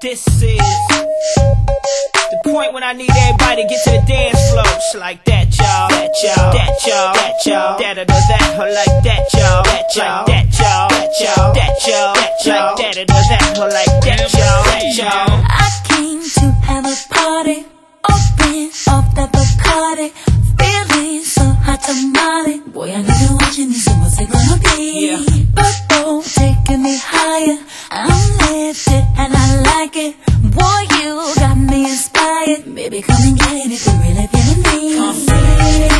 This is the point when I need everybody to get to the dance floor. It's like that, y'all. That, y'all. That, y'all. That, y'all. That, or that, or like that, y'all. That, y'all. That, y'all. That, y'all. That, y'all. That, y'all. That, or that, or like that, y'all. That, y'all. I came to have a party, open off the Bacardi, feeling so hot tamale. Boy, I know you're watching me, so what's it gonna be? Yeah. Purple taking me higher, I'm lifted and I like it. Boy, you got me inspired. Baby, come and get it if you're really feeling me.